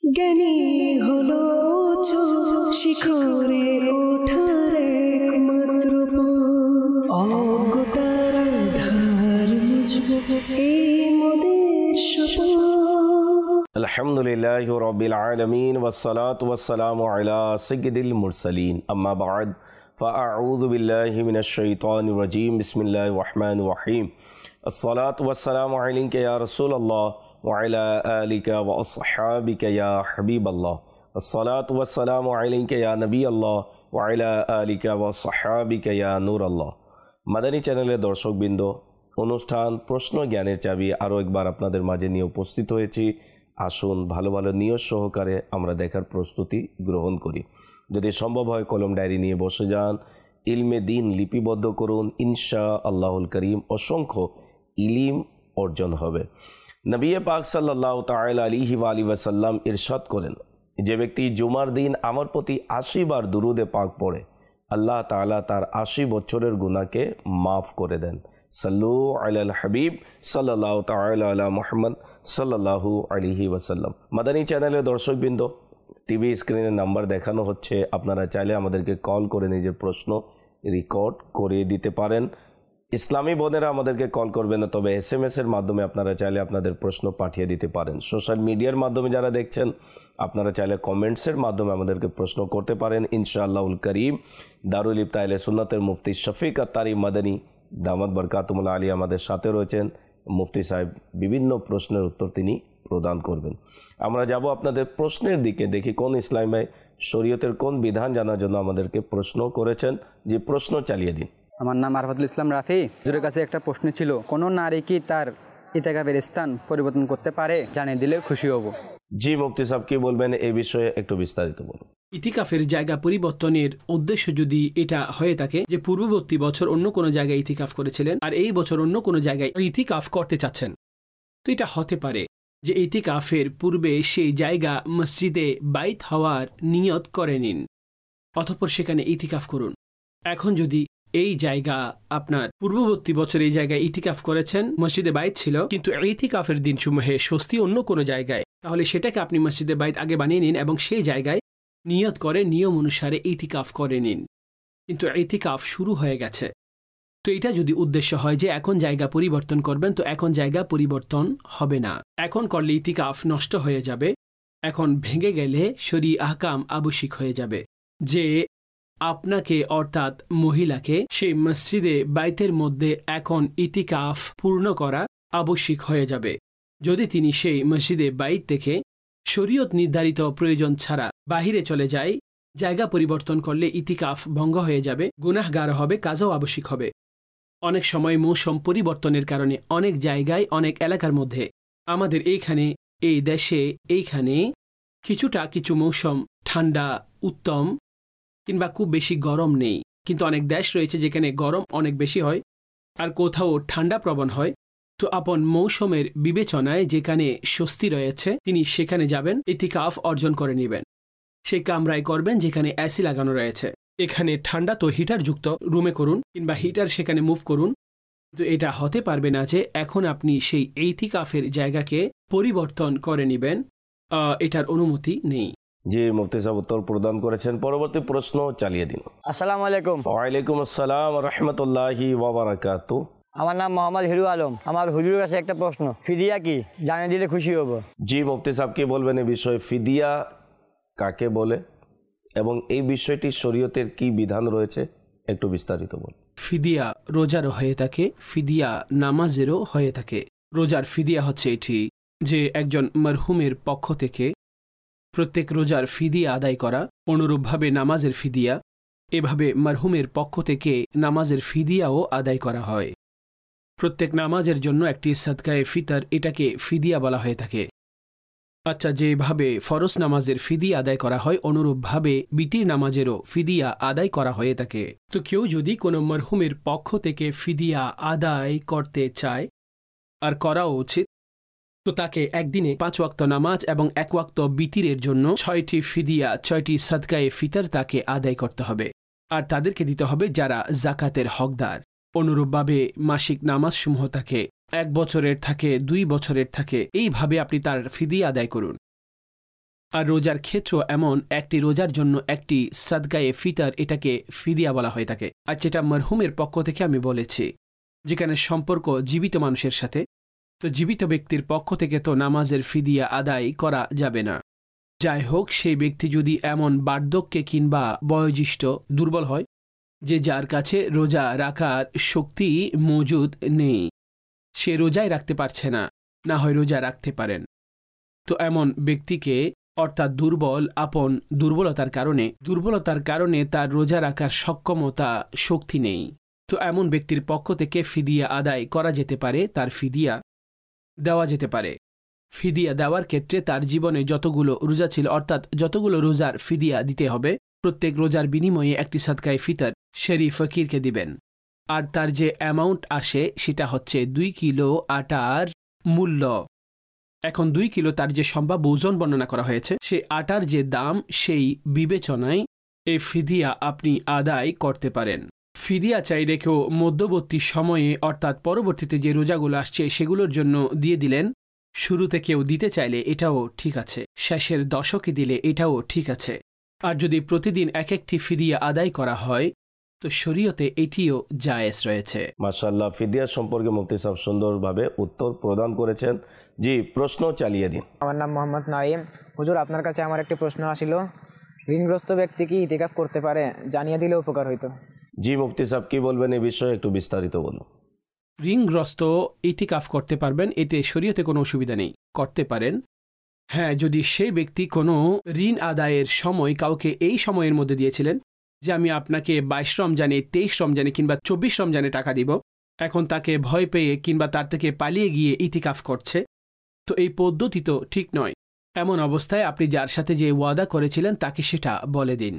জ্ঞানী হলো শিখরে ওঠার একমাত্র অজ্ঞতার ধার মুছবো এই মোদের শপথ। আলহামদুলিল্লাহি রাব্বিল আলামিন ওয়াসসালাতু ওয়াসসালামু আলা সাইয়্যিদিল মুরসালিন আম্মা বা'দ ফাআউযু বিল্লাহি মিনাশ শাইতানির রাজীম বিসমিল্লাহির রহমানির রহিম আসসালাতু ওয়াসসালামু আলাইকা ইয়া রাসূলুল্লাহ ওয়া আলা আলিকা ওয়া আসহাবিকা ইয়া হাবিবাল্লাহ আসসালাতু ওয়াসসালামু আলাইকা ইয়া নবিয়াল্লাহ ওয়া আলা আলিকা ওয়া আসহাবিকা ইয়া নূরাল্লাহ। মাদানী চ্যানেলের দর্শকবৃন্দ, অনুষ্ঠান প্রশ্ন জ্ঞানের চাবি আরও একবার আপনাদের মাঝে নিয়ে উপস্থিত হয়েছি। আসুন ভালো ভালো নিয়ত সহকারে আমরা দেখার প্রস্তুতি গ্রহণ করি। যদি সম্ভব হয় কলম ডায়েরি নিয়ে বসে যান, ইলমে দিন লিপিবদ্ধ করুন। ইনশা আল্লাহুল করিম অসংখ্য ইলিম অর্জন হবে। নবী পাক সাল্লাল্লাহু তাআলা আলাইহি ওয়া আলিহি ওয়াসাল্লাম ইরশাদ করেন, যে ব্যক্তি জুমার দিন আমার প্রতি 80 বার দুরুদে পাক পড়ে, আল্লাহ তাআলা তার 80 বছরের গুনাহকে মাফ করে দেন। সাল্লু আলাল হাবিব সাল্লাল্লাহু তাআলা আলা মুহাম্মদ সাল্লাল্লাহু আলাইহি ওয়াসাল্লাম। মাদানী চ্যানেলের দর্শকবৃন্দ, টিভি স্ক্রিনে নাম্বার দেখানো হচ্ছে, আপনারা চাইলে আমাদেরকে কল করে নিজের প্রশ্ন রেকর্ড করে দিতে পারেন। ইসলামী বোনেরা আমাদেরকে কল করবেন না, তবে SMS-এর মাধ্যমে আপনারা চাইলে আপনাদের প্রশ্ন পাঠিয়ে দিতে পারেন। সোশ্যাল মিডিয়ার মাধ্যমে যারা দেখছেন, আপনারা চাইলে কমেন্টসের মাধ্যমে আমাদেরকে প্রশ্ন করতে পারেন। ইনশাআল্লাহুল করিম দারুল ইফতা আহলে সুন্নাতের মুফতি শফিক আত্তারি মাদানী দামাত বরকাতুহুল আলী আমাদের সাথে রয়েছেন। মুফতি সাহেব বিভিন্ন প্রশ্নের উত্তর তিনি প্রদান করবেন। আমরা যাব আপনাদের প্রশ্নের দিকে, দেখি কোন ইসলামী ভাই শরীয়তের কোন বিধান জানার জন্য আমাদেরকে প্রশ্ন করেছেন। যে প্রশ্ন চালিয়ে দিন। আমার নাম আরফাতুল ইসলাম রাফি। হুজুরের কাছে একটা প্রশ্ন ছিল, কোনো নারী কি তার ইতিকাফের স্থান পরিবর্তন করতে পারে? জানিয়ে দিলে খুশি হব। জি মুফতি সাহেব, কি বলবেন এই বিষয়ে একটু বিস্তারিত বলুন। ইতিকাফের জায়গা পরিবর্তনের উদ্দেশ্য যদি এটা হয়ে থাকে যে পূর্ববর্তী বছর অন্য কোনো জায়গায় ইতিকাফ করেছিলেন আর এই বছর অন্য কোনো জায়গায় ইতিকাফ করতে চাচ্ছেন, তো এটা হতে পারে যে ইতিকাফের পূর্বে সেই জায়গা মসজিদে বাইত হওয়ার নিয়ত করে নিন, অতঃপর সেখানে ইতিকাফ করুন। এখন যদি এই জায়গা আপনার পূর্ববর্তী বছর এই জায়গায় ইতিকাফ করেছেন, মসজিদে বাইত ছিল, কিন্তু ইতিকাফের দিনসমূহে স্বস্তি অন্য কোনো জায়গায়, তাহলে সেটাকে আপনি মসজিদে বাইত আগে বানিয়ে নিন এবং সেই জায়গায় নিয়ত করে নিয়ম অনুসারে ইতিকাফ করে নিন। কিন্তু ইতিকাফ শুরু হয়ে গেছে, তো এটা যদি উদ্দেশ্য হয় যে এখন জায়গা পরিবর্তন করবেন, তো এখন জায়গা পরিবর্তন হবে না। এখন করলে ইতিকাফ নষ্ট হয়ে যাবে। এখন ভেঙে গেলে শরী আহকাম আবশ্যিক হয়ে যাবে যে আপনাকে অর্থাৎ মহিলাকে সেই মসজিদে বাইতের মধ্যে এখন ইতিকাফ পূর্ণ করা আবশ্যিক হয়ে যাবে। যদি তিনি সেই মসজিদে বাইত থেকে শরীয়ত নির্ধারিত প্রয়োজন ছাড়া বাহিরে চলে যায়, জায়গা পরিবর্তন করলে ইতিকাফ ভঙ্গ হয়ে যাবে, গুনাহগার হবে, কাজাও আবশ্যিক হবে। অনেক সময় মৌসুম পরিবর্তনের কারণে অনেক জায়গায় অনেক এলাকার মধ্যে, আমাদের এইখানে এই দেশে এইখানে কিছু মৌসুম ঠান্ডা উত্তম কিংবা খুব বেশি গরম নেই, কিন্তু অনেক দেশ রয়েছে যেখানে গরম অনেক বেশি হয় আর কোথাও ঠান্ডা প্রবণ হয়। তো আপন মৌসুমের বিবেচনায় যেখানে স্বস্তি রয়েছে তিনি সেখানে যাবেন, ইতিকাফ অর্জন করে নেবেন। সেই কামরায় করবেন যেখানে এসি লাগানো রয়েছে। এখানে ঠান্ডা তো হিটার যুক্ত রুমে করুন কিংবা হিটার সেখানে মুভ করুন। তো এটা হতে পারবে না যে এখন আপনি সেই ইতিকাফের জায়গাকে পরিবর্তন করে নেবেন, এটার অনুমতি নেই। জি মুফতি সাহেব উত্তর প্রদান করেছেন। পরবর্তী প্রশ্ন চালিয়ে দিন। আসসালামু আলাইকুম। ওয়ালাইকুম আসসালাম ওয়া রাহমাতুল্লাহি ওয়া বারাকাতুহু। আমার নাম মোহাম্মদ হিরু আলম। আমার হুজুরের কাছে একটা প্রশ্ন, ফিদিয়া কি? জানিয়ে দিলে খুশি হব। জি মুফতি সাহেব, কি বলবেন এই বিষয়ে? ফিদিয়া কাকে বলে এবং এই বিষয়টি শরীয়তের কি বিধান রয়েছে একটু বিস্তারিত বলুন। ফিদিয়া রোজারও হয়ে থাকে, ফিদিয়া নামাজেরও হয়ে থাকে। রোজার ফিদিয়া হচ্ছে এটি যে একজন মরহুমের পক্ষ থেকে প্রত্যেক রোজার ফিদিয়া আদায় করা, অনুরূপভাবে নামাজের ফিদিয়া, এভাবে মরহুমের পক্ষ থেকে নামাজের ফিদিয়াও আদায় করা হয়। প্রত্যেক নামাজের জন্য একটি সাদকায়ে ফিতর, এটাকে ফিদিয়া বলা হয়ে থাকে। আচ্ছা, যেভাবে ফরজ নামাজের ফিদিয়া আদায় করা হয়, অনুরূপভাবে বিতির নামাজেরও ফিদিয়া আদায় করা হয়ে থাকে। তো কেউ যদি কোনো মরহুমের পক্ষ থেকে ফিদিয়া আদায় করতে চায়, আর করাও উচিত, তো তাকে একদিনে 5 ওয়াক্ত নামাজ এবং 1 ওয়াক্ত বিতিরের জন্য 6টি ফিদিয়া, 6টি সাদকায়ে ফিতর তাকে আদায় করতে হবে। আর তাদেরকে দিতে হবে যারা জাকাতের হকদার। অনুরূপভাবে মাসিক নামাজসমূহ তাকে 1 বছরের থাকে, 2 বছরের থাকে, এইভাবে আপনি তার ফিদিয়া আদায় করুন। আর রোজার ক্ষেত্র এমন, একটি রোজার জন্য একটি সাদকায়ে ফিতর, এটাকে ফিদিয়া বলা হয়ে থাকে। আর যেটা মরহুমের পক্ষ থেকে আমি বলেছি, যেখানে সম্পর্ক জীবিত মানুষের সাথে, তো জীবিত ব্যক্তির পক্ষ থেকে তো নামাজের ফিদিয়া আদায় করা যাবে না। যাই হোক, সেই ব্যক্তি যদি এমন বার্ধক্যে কিংবা বয়োজ্যেষ্ঠ দুর্বল হয় যে যার কাছে রোজা রাখার শক্তি মজুদ নেই, সে রোজাই রাখতে পারছে না, না হয় রোজা রাখতে পারেন, তো এমন ব্যক্তিকে, অর্থাৎ দুর্বলতার কারণে তার রোজা রাখার সক্ষমতা, শক্তি নেই, তো এমন ব্যক্তির পক্ষ থেকে ফিদিয়া আদায় করা যেতে পারে, তার ফিদিয়া দেওয়া যেতে পারে। ফিদিয়া দেওয়ার ক্ষেত্রে তার জীবনে যতগুলো রোজা ছিল, অর্থাৎ যতগুলো রোজার ফিদিয়া দিতে হবে, প্রত্যেক রোজার বিনিময়ে একটি সাদকায়ে ফিতর শেরি ফকিরকে দিবেন। আর তার যে অ্যামাউন্ট আসে সেটা হচ্ছে 2 কিলো আটার মূল্য। এখন 2 কিলো তার যে সম্ভাব্য ওজন বর্ণনা করা হয়েছে, সেই আটার যে দাম, সেই বিবেচনায় এই ফিদিয়া আপনি আদায় করতে পারেন। ফিদিয়া চাইলে কেউ মধ্যবর্তী সময়ে, অর্থাৎ পরবর্তীতে যে রোজাগুলো আসছে সেগুলোর জন্য দিয়ে দিলেন, শুরুতে কেউ দিতে চাইলে এটাও ঠিক আছে, শেষের দশকে দিলে এটাও ঠিক আছে। আর যদি প্রতিদিন এক একটি ফিদিয়া আদায় করা হয়, তো শরীয়তে এটিও জায়েজ রয়েছে। মাশাআল্লাহ, ফিদিয়া সম্পর্কে মুফতি সাহেব সুন্দরভাবে উত্তর প্রদান করেছেন। জি, প্রশ্ন চালিয়ে দিন। আমার নাম মোহাম্মদ নাইম। হুজুর, আপনার কাছে আমার একটি প্রশ্ন আসিল, ঋণগ্রস্ত ব্যক্তি কি ইতিকাফ করতে পারে? জানিয়ে দিলে উপকার হইতো। জি মুফতি সাহেব, কি বলবেন এই বিষয়ে, একটু বিস্তারিত বলুন। ঋণগ্রস্ত ইতিকাফ করতে পারবেন, এতে শরীয়তে কোনো অসুবিধা নেই, করতে পারেন। হ্যাঁ, যদি সেই ব্যক্তি কোনো ঋণ আদায়ের সময় কাউকে এই সময়ের মধ্যে দিয়েছিলেন যে আমি আপনাকে 22 রমজানে, 23 রমজানে কিংবা 24 রমজানে টাকা দিব, এখন তাকে ভয় পেয়ে কিংবা তার থেকে পালিয়ে গিয়ে ইতিকাফ করছে, তো এই পদ্ধতি তো ঠিক নয়। এমন অবস্থায় আপনি যার সাথে যে ওয়াদা করেছিলেন তাকে সেটা বলে দিন।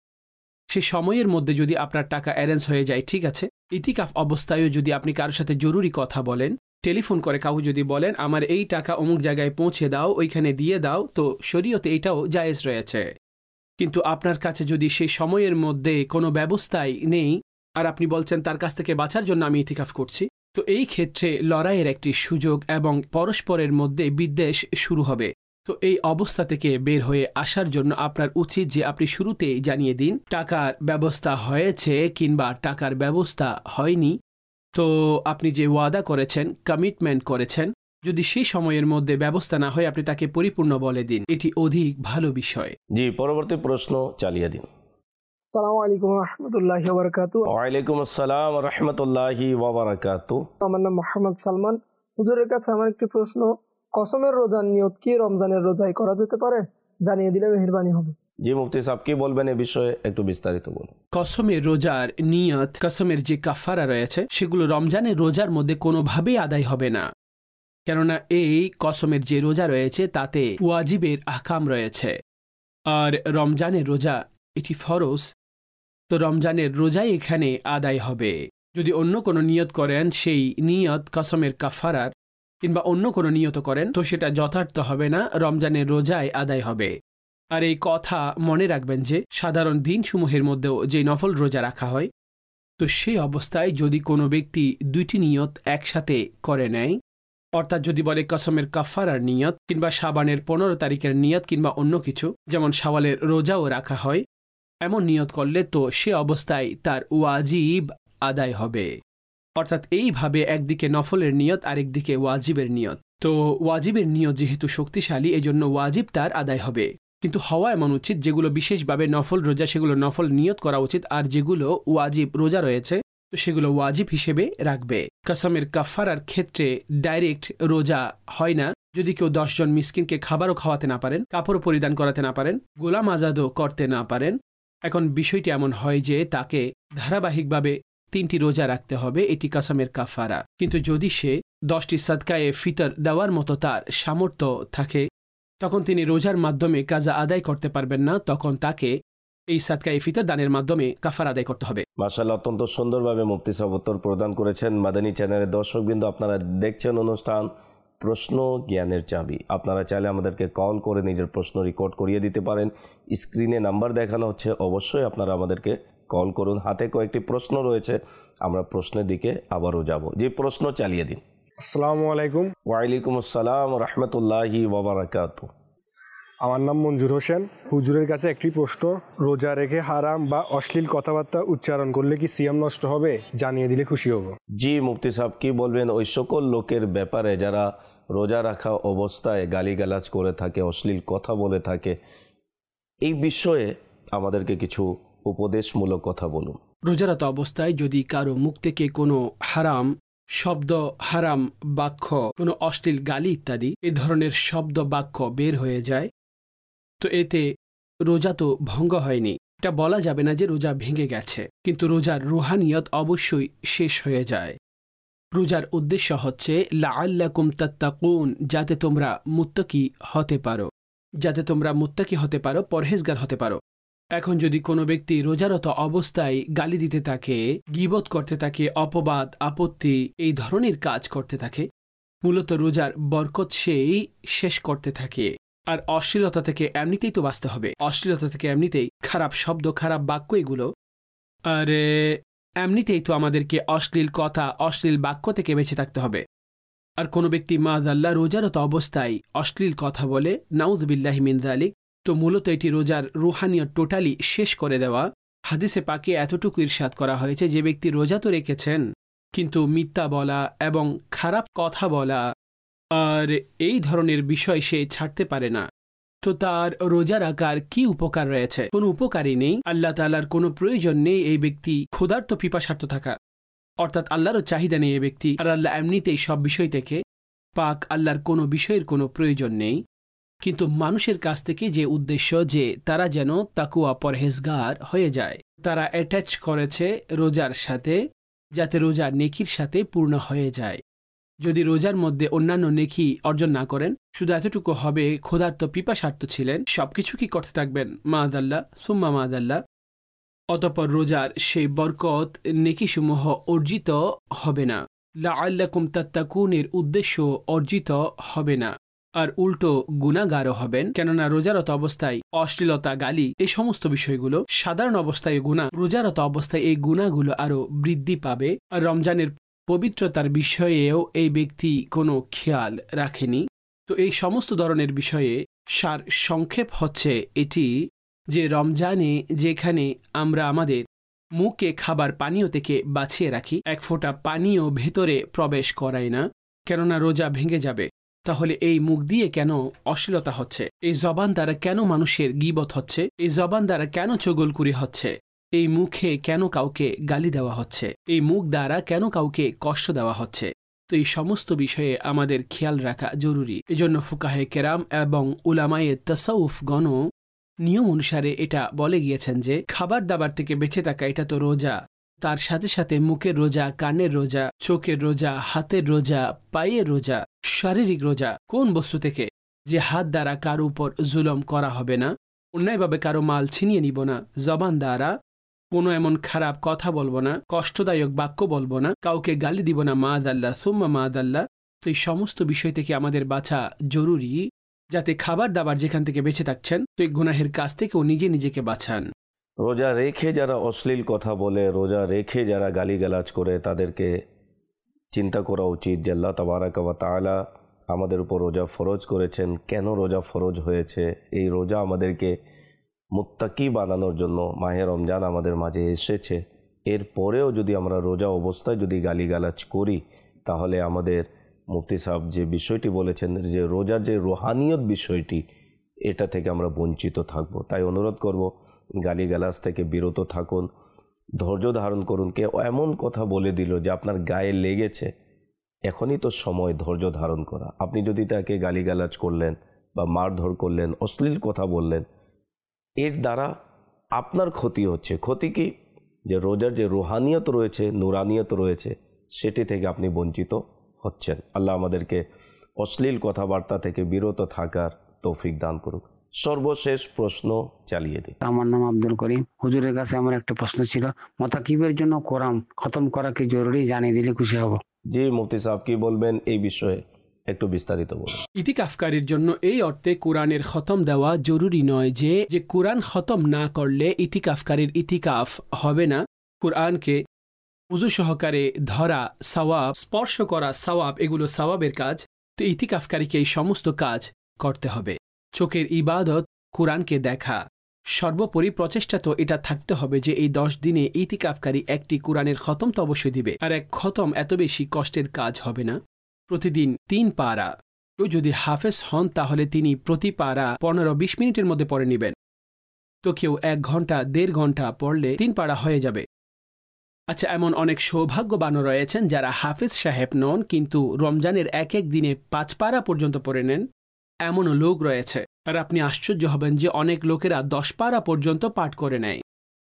সে সময়ের মধ্যে যদি আপনার টাকা অ্যারেঞ্জ হয়ে যায়, ঠিক আছে। ইতিকাফ অবস্থায়ও যদি আপনি কারোর সাথে জরুরি কথা বলেন, টেলিফোন করে কাউকে যদি বলেন আমার এই টাকা অমুক জায়গায় পৌঁছে দাও, ওইখানে দিয়ে দাও, তো শরীয়তে এটাও জায়েজ রয়েছে। কিন্তু আপনার কাছে যদি সেই সময়ের মধ্যে কোনো ব্যবস্থাই নেই, আর আপনি বলছেন তার কাছ থেকে বাঁচার জন্য আমি ইতিকাফ করছি, তো এই ক্ষেত্রে লড়াইয়ের একটি সুযোগ এবং পরস্পরের মধ্যে বিদ্বেষ শুরু হবে। তো এই অবস্থা থেকে বের হয়ে আসার জন্য আপনার উচিত যে আপনি শুরুতেই জানিয়ে দিন টাকার ব্যবস্থা হয়েছে কিংবা টাকার ব্যবস্থা হয়নি। তো আপনি যে ওয়াদা করেছেন, কমিটমেন্ট করেছেন, যদি সেই সময়ের মধ্যে ব্যবস্থা না হয় আপনি তাকে পরিপূর্ণ বলে দিন, এটি অধিক ভালো বিষয়। জি, পরবর্তী প্রশ্ন চালিয়ে দিন। আসসালামু আলাইকুম রহমতুল্লাহি ওয়া বারাকাতুহু। ওয়ালাইকুম আসসালাম ওয়া রাহমাতুল্লাহি ওয়া বারাকাতুহু। আমার নাম মোহাম্মদ সালমান। হুজুরের কাছে আমার একটি প্রশ্ন, কসমের রোজার নিয়ত কি রমজানের রোজায় করা যেতে পারে? জানিয়ে দিলে মেহেরবানি হবে। জি মুফতি সাহেব, কি বলবেন এই বিষয়ে, একটু বিস্তারিত বলুন। কসমের রোজার নিয়ত, কসমের যে কাফারা রয়েছে সেগুলো রমজানের রোজার মধ্যে কোনোভাবেই আদায় হবে না, কেননা এই কসমের যে রোজা রয়েছে তাতে ওয়াজিবের আহকাম রয়েছে, আর রমজানের রোজা এটি ফরজ, তো রমজানের রোজাই এখানে আদায় হবে। যদি অন্য কোনো নিয়ত করেন, সেই নিয়ত কসমের কাফারার কিংবা অন্য কোনো নিয়ত করেন, তো সেটা যথার্থ হবে না, রমজানের রোজায় আদায় হবে। আর এই কথা মনে রাখবেন যে সাধারণ দিনসমূহের মধ্যেও যে নফল রোজা রাখা হয়, তো সেই অবস্থায় যদি কোনো ব্যক্তি দুইটি নিয়ত একসাথে করে নেয়, অর্থাৎ যদি বলে কসমের কাফারার নিয়ত কিংবা শাবানের 15 তারিখের নিয়ত কিংবা অন্য কিছু, যেমন শাওয়ালের রোজাও রাখা হয়, এমন নিয়ত করলে তো সে অবস্থায় তার ওয়াজিব আদায় হবে। অর্থাৎ এইভাবে একদিকে নফলের নিয়ত, আরেকদিকে ওয়াজিবের নিয়ত। তো ওয়াজিবের নিয়ত যেহেতু শক্তিশালী, এজন্য ওয়াজিব তার আদায় হবে, কিন্তু হওয়া এমন উচিত যেগুলো বিশেষভাবে নফল রোজা সেগুলো নফল নিয়ত করা উচিত, আর যেগুলো ওয়াজিব রোজা রয়েছে তো সেগুলো ওয়াজিব হিসেবে রাখবে। কসমের কাফারার ক্ষেত্রে ডাইরেক্ট রোজা হয় না। যদি কেউ 10 জন মিসকিনকে খাবারও খাওয়াতে না পারেন, কাপড় পরিধান করাতে না পারেন, গোলাম আজাদও করতে না পারেন, এখন বিষয়টি এমন হয় যে তাকে ধারাবাহিকভাবে 3টি রোজা রাখতে হবে, এটি কসমের কাফারা। কিন্তু যদি সে 10টি সাদকায়ে ফিতর দেওয়ার মতো তার সামর্থ্য থাকে, তখন তিনি রোজার মাধ্যমে কাজা আদায় করতে পারবেন না, তখন তাকে এই সাদকায়ে ফিতর দানের মাধ্যমে কাফারা আদায় করতে হবে। মাশাআল্লাহ, অত্যন্ত সুন্দরভাবে মুফতি সাহেব উত্তর প্রদান করেছেন। মাদানী চ্যানেলের দর্শকবৃন্দ, আপনারা দেখছেন অনুষ্ঠান প্রশ্ন জ্ঞানের চাবি। আপনারা চাইলে আমাদেরকে কল করে নিজের প্রশ্ন রেকর্ড করিয়ে দিতে পারেন। স্ক্রিনে নাম্বার দেখানো হচ্ছে, অবশ্যই আপনারা আমাদেরকে কল করুন। হাতে কয়েকটি প্রশ্ন রয়েছে, আমরা প্রশ্নের দিকে আবারও যাব। যে প্রশ্ন চালিয়ে দিন। আসসালামু আলাইকুম। ওয়ালাইকুম আসসালাম রাহমাতুল্লাহি ওয়া বারাকাতুহু। আমার নাম মঞ্জুর হোসেন। হুজুরের কাছে একটি প্রশ্ন, রোজা রেখে হারাম বা অশ্লীল কথাবার্তা উচ্চারণ করলে কি সিয়াম নষ্ট হবে? জানিয়ে দিলে খুশি হব। জি মুফতি সাহেব, কি বলবেন ওই সকল লোকের ব্যাপারে যারা রোজা রাখা অবস্থায় গালিগালাজ করে থাকে, অশ্লীল কথা বলে থাকে? এই বিষয়ে আমাদেরকে কিছু উপদেশমূলক কথা বলুন। রোজারত অবস্থায় যদি কারো মুখ থেকে কোনো হারাম শব্দ, হারাম বাক্য, কোনো অশ্লীল গালি ইত্যাদি এ ধরনের শব্দ বাক্য বের হয়ে যায়, তো এতে রোজা তো ভঙ্গ হয়নি। এটা বলা যাবে না যে রোজা ভেঙে গেছে, কিন্তু রোজার রুহানিয়ত অবশ্যই শেষ হয়ে যায়। রোজার উদ্দেশ্য হচ্ছে লাআল্লাকুম তাত্তাকুন, যাতে তোমরা মুত্তাকি হতে পারো, পরহেজগার হতে পারো। এখন যদি কোনো ব্যক্তি রোজারত অবস্থায় গালি দিতে থাকে, গীবত করতে থাকে, অপবাদ আপত্তি এই ধরনের কাজ করতে থাকে, মূলত রোজার বরকত সেই শেষ করতে থাকে। আর অশ্লীলতা থেকে এমনিতেই তো বাঁচতে হবে, অশ্লীলতা থেকে এমনিতেই, খারাপ শব্দ খারাপ বাক্য এগুলো, আর এমনিতেই তো আমাদেরকে অশ্লীল কথা অশ্লীল বাক্য থেকে বেঁচে থাকতে হবে। আর কোনো ব্যক্তি মাআযাল্লাহ রোজারত অবস্থায় অশ্লীল কথা বলে, নাউযুবিল্লাহি মিন যালিক, তো মূলত এটি রোজার রুহানিয়ত টোটালি শেষ করে দেওয়া। হাদিসে পাকে এতটুকু ইরশাদ করা হয়েছে, যে ব্যক্তি রোজা তো রেখেছেন কিন্তু মিথ্যা বলা এবং খারাপ কথা বলা আর এই ধরনের বিষয় সে ছাড়তে পারে না, তো তার রোজা রাখার কি উপকার রয়েছে? কোনো উপকারই নেই। আল্লাহ তাআলার কোনো প্রয়োজন নেই এই ব্যক্তি ক্ষুধার্ত পিপাসার্থ থাকা, অর্থাৎ আল্লাহরও চাহিদা নেই এই ব্যক্তি, আর আল্লাহ এমনিতেই সব বিষয় থেকে পাক, আল্লাহর কোনো বিষয়ের কোনো প্রয়োজন নেই। কিন্তু মানুষের কাছ থেকে যে উদ্দেশ্য যে তারা যেন তাকুয়া পরহেজগার হয়ে যায়, তারা অ্যাটাচ করেছে রোজার সাথে, যাতে রোজা নেকির সাথে পূর্ণ হয়ে যায়। যদি রোজার মধ্যে অন্যান্য নেকি অর্জন না করেন, শুধু এতটুকু হবে ক্ষুধার্ত পিপাসার্থ ছিলেন, সবকিছু কি করতে থাকবেন মাআযাল্লাহ সুম্মা মাআযাল্লাহ, অতঃপর রোজার সেই বরকত নেকিসমূহ অর্জিত হবে না, লাআল্লাকুম তাত্তাকুনের উদ্দেশ্য অর্জিত হবে না, আর উল্টো গুনাহগারও হবেন। কেননা রোজারত অবস্থায় অশ্লীলতা গালি এই সমস্ত বিষয়গুলো সাধারণ অবস্থায় গুনাহ, রোজারত অবস্থায় এই গুনাহগুলো আরো বৃদ্ধি পাবে। আর রমজানের পবিত্রতার বিষয়েও এই ব্যক্তি কোনো খেয়াল রাখেনি। তো এই সমস্ত ধরনের বিষয়ে সার সংক্ষেপ হচ্ছে এটি, যে রমজানে যেখানে আমরা আমাদের মুখে খাবার পানীয় থেকে বাঁচিয়ে রাখি, এক ফোঁটা পানীয় ভেতরে প্রবেশ করাই না, কেননা রোজা ভেঙে যাবে। তাহলে এই মুখ দিয়ে কেন অশ্লীলতা হচ্ছে? এই জবান দ্বারা কেন মানুষের গীবত হচ্ছে? এই জবান দ্বারা কেন চগলকুরি হচ্ছে? এই মুখে কেন কাউকে গালি দেওয়া হচ্ছে? এই মুখ দ্বারা কেন কাউকে কষ্ট দেওয়া হচ্ছে? তো এই সমস্ত বিষয়ে আমাদের খেয়াল রাখা জরুরি। এজন্য ফুকাহে কেরাম এবং উলামায়ে তাসাউফ গণ নিয়ম অনুসারে এটা বলে গিয়েছেন যে খাবার দাবার থেকে বেঁচে থাকা এটা তো রোজা, তার সাথে সাথে মুখের রোজা, কানের রোজা, চোখের রোজা, হাতের রোজা, পায়ের রোজা, শারীরিক রোজা। কোন বস্তু থেকে? যে হাত দ্বারা কারো উপর জুলম করা হবে না, অন্যায়ভাবে কারো মাল ছিনিয়ে নিব না, জবান দ্বারা কোনো এমন খারাপ কথা বলবো না, কষ্টদায়ক বাক্য বলবো না, কাউকে গালি দিব না মাআযাল্লাহ সুম্মা মাআযাল্লাহ। তো এই সমস্ত বিষয় থেকে আমাদের বাঁচা জরুরি, যাতে খাবার দাবার যেখান থেকে বেঁচে থাকছেন তো এই গুনাহের কাছ থেকেও নিজেকে বাঁচান। রোজা রেখে যারা অশ্লীল কথা বলে, রোজা রেখে যারা গালিগালাজ করে, তাদেরকে চিন্তা করা উচিত যে আল্লাহ তাবারাকা ওয়া তাআলা আমাদের উপর রোজা ফরজ করেছেন। কেন রোজা ফরজ হয়েছে? এই রোজা আমাদেরকে মুত্তাকি বানানোর জন্য মাহে রমজান আমাদের মাঝে এসেছে। এরপরেও যদি আমরা রোজা অবস্থায় যদি গালিগালাজ করি, তাহলে আমাদের মুফতি সাহেব যে বিষয়টি বলেছেন যে রোজার যে রুহানিয়ত বিষয়টি, এটা থেকে আমরা বঞ্চিত থাকব। তাই অনুরোধ করব, গালিগালাজ থেকে বিরত থাকুন, ধৈর্য ধারণ করুন। কেউ এমন কথা বলে দিল যে আপনার গায়ে লেগেছে, এখনই তো সময় ধৈর্য ধারণ করা। আপনি যদি তাকে গালিগালাজ করলেন বা মারধর করলেন, অশ্লীল কথা বললেন, এর দ্বারা আপনার ক্ষতি হচ্ছে। ক্ষতি কি? যে রোজার যে রুহানিয়ত রয়েছে, নুরানিয়ত রয়েছে, সেটি থেকে আপনি বঞ্চিত হচ্ছেন। আল্লাহ আমাদেরকে অশ্লীল কথাবার্তা থেকে বিরত থাকার তৌফিক দান করুক। সর্বশেষ প্রশ্ন চালিয়ে দিই। আমার নাম আব্দুল করিম। হুজুরের কাছে আমার একটা প্রশ্ন ছিল, মুতাকিবের জন্য কোরআন খতম করা কি জরুরি? জানিয়ে দিলে খুশি হব। জি মুফতি সাহেব, কি বলবেন এই বিষয়ে? একটু বিস্তারিত বলুন। ইতিকাফকারীর জন্য এই অর্থে কোরআনের খতম দেওয়া জরুরি নয় যে কোরআন খতম না করলে ইতিকাফকারীর ইতিকাফ হবে না। কোরআনকে উযু সহকারে ধরা সওয়াব, স্পর্শ করা সওয়াব, এগুলো সওয়াবের কাজ। তো ইতিকাফকারীকে এই সমস্ত কাজ করতে হবে। চোখের ইবাদত কুরআনকে দেখা। সর্বোপরি প্রচেষ্টা তো এটা থাকতে হবে যে এই 10 দিনে ইতিকাফকারী একটি কুরআনের খতম তো অবশ্যই দিবে। আর এক খতম এত বেশি কষ্টের কাজ হবে না। প্রতিদিন 3 পারা। কেউ যদি হাফেজ হন তাহলে তিনি প্রতি পারা 15-20 মিনিটের মধ্যে পড়ে নেবেন। তো কেউ 1 ঘন্টা 1.5 ঘন্টা পড়লে 3 পারা হয়ে যাবে। আচ্ছা, এমন অনেক সৌভাগ্যবানও রয়েছেন যারা হাফেজ সাহেব নন কিন্তু রমজানের এক দিনে 5 পারা পর্যন্ত পড়ে নেন। এমনও লোক রয়েছে। আর আপনি আশ্চর্য হবেন যে অনেক লোকেরা 10 পারা পর্যন্ত পাঠ করে নেয়,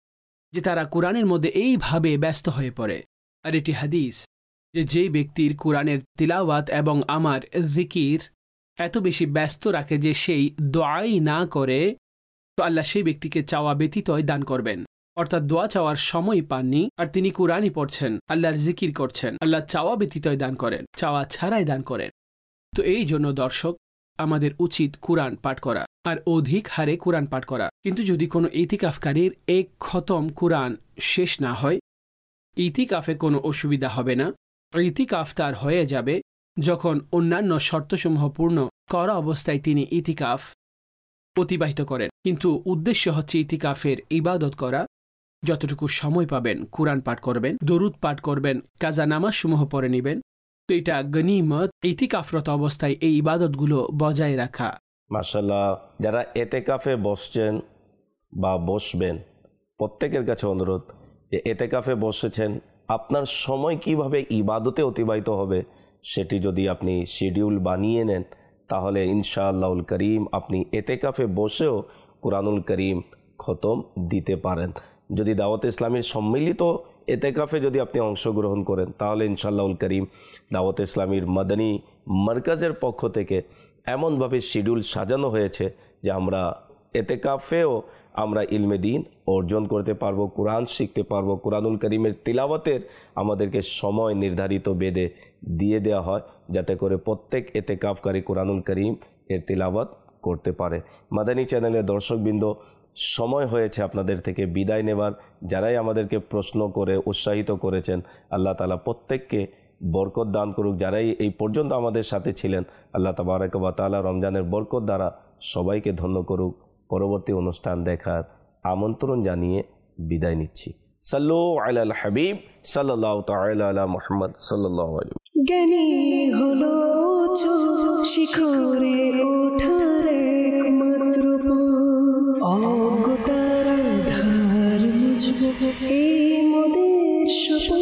যে তারা কোরআনের মধ্যে এইভাবে ব্যস্ত হয়ে পড়ে। আর এটি হাদিস যে যেই ব্যক্তির কোরআনের তিলাওয়াত এবং আমার জিকির এত বেশি ব্যস্ত রাখে যে সেই দোয়াই না করে, তো আল্লাহ সেই ব্যক্তিকে চাওয়া ব্যতীতই দান করবেন। অর্থাৎ দোয়া চাওয়ার সময় পাননি আর তিনি কোরআনই পড়ছেন, আল্লাহর জিকির করছেন, আল্লাহ চাওয়া ব্যতীতই দান করেন, চাওয়া ছাড়াই দান করেন। তো এই জন্য দর্শক, আমাদের উচিত কোরআন পাঠ করা আর অধিক হারে কোরআন পাঠ করা। কিন্তু যদি কোনো ইতিকাফকারীর 1 খতম কোরআন শেষ না হয়, ইতিকাফে কোনো অসুবিধা হবে না। ইতিকাফ তার হয়ে যাবে যখন অন্যান্য শর্তসমূহ পূর্ণ করা অবস্থায় তিনি ইতিকাফ অতিবাহিত করেন। কিন্তু উদ্দেশ্য হচ্ছে ইতিকাফের ইবাদত করা। যতটুকু সময় পাবেন কোরআন পাঠ করবেন, দরুদ পাঠ করবেন, কাজা নামাজ সমূহ পড়ে নেবেন। তো এটা গনিমত, ইতিকাফরত অবস্থায় এই ইবাদতগুলো বজায় রাখা। মাশাআল্লাহ, যারা এতেকাফে বসছেন বা বসবেন প্রত্যেকের কাছে অনুরোধ যে এতেকাফে বসেছেন, আপনার সময় কিভাবে ইবাদতে অতিবাহিত হবে সেটি যদি আপনি শিডিউল বানিয়ে নেন তাহলে ইনশাআল্লাহুল করিম আপনি এতেকাফে বসেও কুরআনুল করিম খতম দিতে পারেন। যদি দাওয়াত ইসলামীর সম্মিলিত এতেকাফে যদি আপনি অংশগ্রহণ করেন তাহলে ইনশাআল্লাহুল করিম দাওয়াত ইসলামীর মাদানী মার্কাজের পক্ষ থেকে এমনভাবে শিডিউল সাজানো হয়েছে যে আমরা এতেকাফেও আমরা ইলমে দিন অর্জন করতে পারবো, কোরআন শিখতে পারবো। কোরআনুল করিমের তিলাওয়াতের আমাদেরকে সময় নির্ধারিত বেঁধে দিয়ে দেওয়া হয় যাতে করে প্রত্যেক এতেকাফকারী কোরআনুল করিম এর তিলাওয়াত করতে পারে। মাদানী চ্যানেলের দর্শকবৃন্দ, সময় হয়েছে আপনাদের থেকে বিদায় নেবার। যারাই আমাদেরকে প্রশ্ন করে উৎসাহিত করেছেন, আল্লাহ তাআলা প্রত্যেককে বরকত দান করুক। যারাই এই পর্যন্ত আমাদের সাথে ছিলেন, আল্লাহ তাবারক ওয়া তাআলা রমজানের বরকত দ্বারা সবাইকে ধন্য করুক। পরবর্তী অনুষ্ঠান দেখার আমন্ত্রণ জানিয়ে বিদায় নিচ্ছি। সাল্লু আলাল হাবিব সাল্লাল্লাহু তাআলা আলা মুহাম্মদ সাল্লাল্লাহু আলাইহি। জ্ঞানী হলো শিখরে ওঠার একমাত্র অজ্ঞতার আধার মুছবো এই মোদের শপথ।